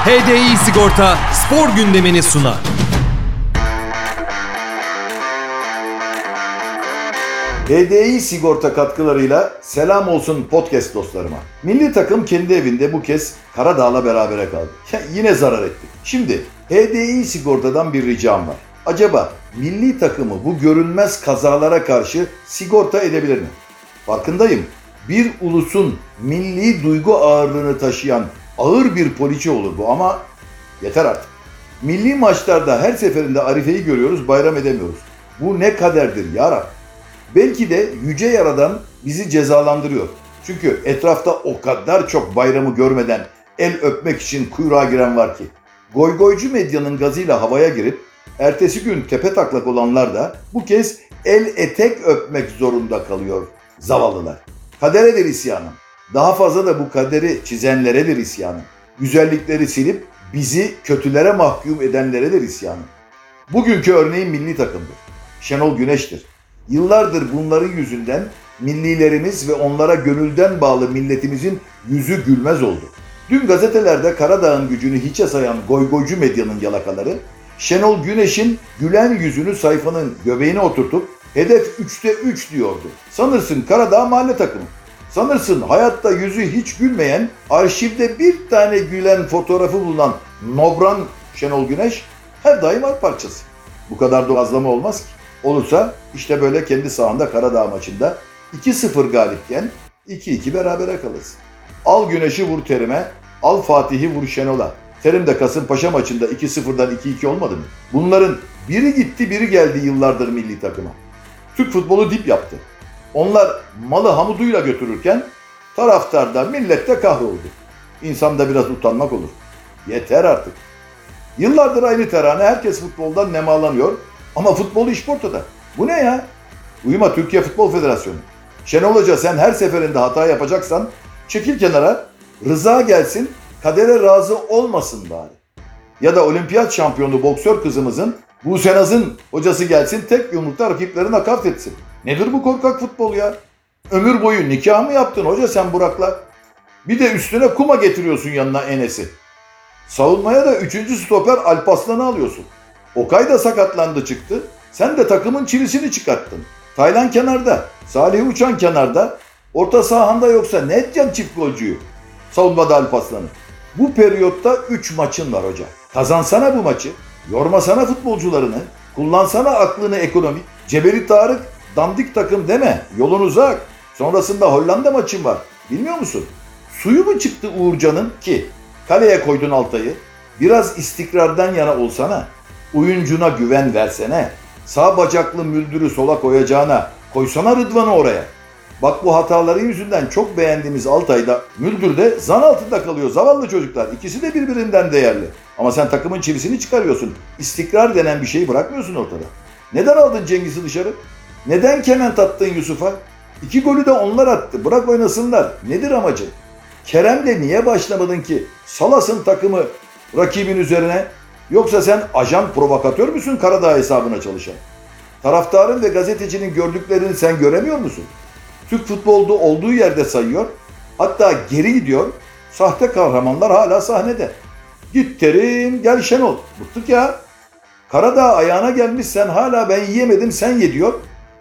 HDI Sigorta spor gündemini sunar. HDI Sigorta katkılarıyla selam olsun podcast dostlarıma. Milli takım kendi evinde bu kez Karadağ'la berabere kaldı. Yine zarar etti. Şimdi HDI Sigorta'dan bir ricam var. Acaba milli takımı bu görünmez kazalara karşı sigorta edebilir mi? Farkındayım. Bir ulusun milli duygu ağırlığını taşıyan ağır bir poliçe olur bu ama yeter artık. Milli maçlarda her seferinde Arife'yi görüyoruz, bayram edemiyoruz. Bu ne kaderdir ya Rab. Belki de Yüce Yaradan bizi cezalandırıyor. Çünkü etrafta o kadar çok bayramı görmeden el öpmek için kuyruğa giren var ki. Goygoycu medyanın gazıyla havaya girip ertesi gün tepetaklak olanlar da bu kez el etek öpmek zorunda kalıyor zavallılar. Kaderedir isyanım. Daha fazla da bu kaderi çizenleredir isyanım. Güzellikleri silip bizi kötülere mahkum edenleredir isyanım. Bugünkü örneğin milli takımdır. Şenol Güneş'tir. Yıllardır bunların yüzünden millilerimiz ve onlara gönülden bağlı milletimizin yüzü gülmez oldu. Dün gazetelerde Karadağ'ın gücünü hiçe sayan goygoycu medyanın yalakaları, Şenol Güneş'in gülen yüzünü sayfanın göbeğine oturtup hedef 3'te 3 diyordu. Sanırsın Karadağ mahalle takımı. Sanırsın hayatta yüzü hiç gülmeyen, arşivde bir tane gülen fotoğrafı bulunan Nobran Şenol Güneş her daim AK parçası. Bu kadar doğazlama olmaz ki. Olursa işte böyle kendi sahanda Karadağ maçında 2-0 galipken 2-2 berabere kalırsın. Al Güneş'i vur Terim'e, al Fatih'i vur Şenol'a. Terim de Kasımpaşa maçında 2-0'dan 2-2 olmadı mı? Bunların biri gitti biri geldi yıllardır milli takıma. Türk futbolu dip yaptı. Onlar malı hamuduyla götürürken taraftar da millet de kahroldu. İnsanda biraz utanmak olur. Yeter artık. Yıllardır aynı terane, herkes futboldan nemalanıyor ama futbol işportada. Bu ne ya? Uyuma Türkiye Futbol Federasyonu. Şenol Hoca sen her seferinde hata yapacaksan çekil kenara, rıza gelsin, kadere razı olmasın bari. Ya da olimpiyat şampiyonu boksör kızımızın Buse Naz'ın hocası gelsin tek yumrukta rakiplerini nakavt etsin. Nedir bu korkak futbol ya? Ömür boyu nikah mı yaptın hoca sen Burak'la? Bir de üstüne kuma getiriyorsun yanına Enes'i. Savunmaya da 3. stoper Alparslan'ı alıyorsun. Okay da sakatlandı çıktı. Sen de takımın çivisini çıkarttın. Taylan kenarda, Salih Uçan kenarda. Orta sahanda yoksa ne edeceksin çift golcüyü? Savunmada Alparslan'ı. Bu periyotta 3 maçın var hoca. Kazansana bu maçı. Yormasana futbolcularını. Kullansana aklını ekonomik. Cebeli Tarık dandik takım deme. Yolun uzak. Sonrasında Hollanda maçın var. Bilmiyor musun? Suyu mu çıktı Uğurcan'ın ki? Kaleye koydun Altay'ı. Biraz istikrardan yana olsana. Oyuncuna güven versene. Sağ bacaklı Müldür'ü sola koyacağına koysana Rıdvan'ı oraya. Bak bu hataların yüzünden çok beğendiğimiz Altay'da Müldür de zan altında kalıyor. Zavallı çocuklar. İkisi de birbirinden değerli. Ama sen takımın çivisini çıkarıyorsun. İstikrar denen bir şeyi bırakmıyorsun ortada. Neden aldın Cengiz'i dışarı? Neden kement attın Yusuf'a? 2 golü de onlar attı. Bırak oynasınlar. Nedir amacın? Kerem'le niye başlamadın ki? Salasın takımı rakibin üzerine. Yoksa sen ajan provokatör müsün Karadağ hesabına çalışan? Taraftarın ve gazetecinin gördüklerini sen göremiyor musun? Türk futbolda olduğu yerde sayıyor. Hatta geri gidiyor. Sahte kahramanlar hala sahnede. Git Terim, gel Şenol. Bıktık ya. Karadağ ayağına gelmiş sen hala ben yiyemedim sen ye diyor.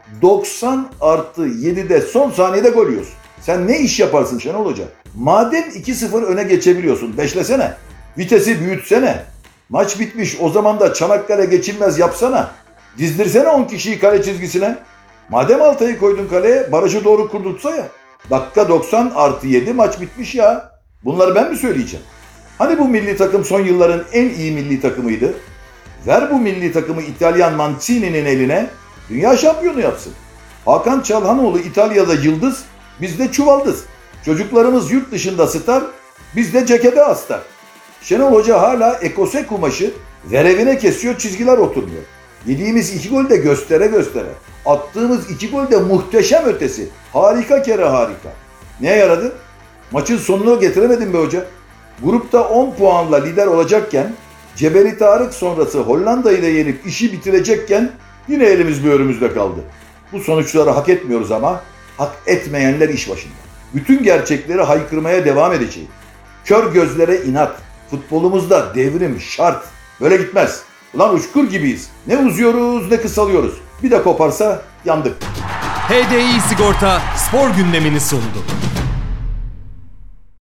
90+7'de son saniyede gol yiyorsun. Sen ne iş yaparsın Şenol Hoca? Madem 2-0 öne geçebiliyorsun beşlesene. Vitesi büyütsene. Maç bitmiş o zaman da Çanakkale geçilmez yapsana. Dizdirsene 10 kişiyi kale çizgisine. Madem Altay'ı koydun kaleye barajı doğru kurdurtsa ya. Dakika 90+7 maç bitmiş ya. Bunları ben mi söyleyeceğim? Hani bu milli takım son yılların en iyi milli takımıydı? Ver bu milli takımı İtalyan Mancini'nin eline, dünya şampiyonu yapsın. Hakan Çalhanoğlu İtalya'da yıldız, bizde çuvaldız. Çocuklarımız yurt dışında star, bizde cekete astar. Şenol Hoca hala ekose kumaşı verevine kesiyor, çizgiler oturmuyor. Yediğimiz 2 gol de göstere göstere. Attığımız 2 gol de muhteşem ötesi. Harika kere harika. Neye yaradı? Maçın sonunu getiremedin be hoca. Grupta 10 puanla lider olacakken, Cebeli Tarık sonrası Hollanda ile yenip işi bitirecekken yine elimiz böğrümüzde kaldı. Bu sonuçları hak etmiyoruz ama hak etmeyenler iş başında. Bütün gerçekleri haykırmaya devam edeceğiz. Kör gözlere inat. Futbolumuzda devrim şart. Böyle gitmez. Ulan uçkur gibiyiz. Ne uzuyoruz ne kısalıyoruz. Bir de koparsa yandık. HDI Sigorta spor gündemini sundu.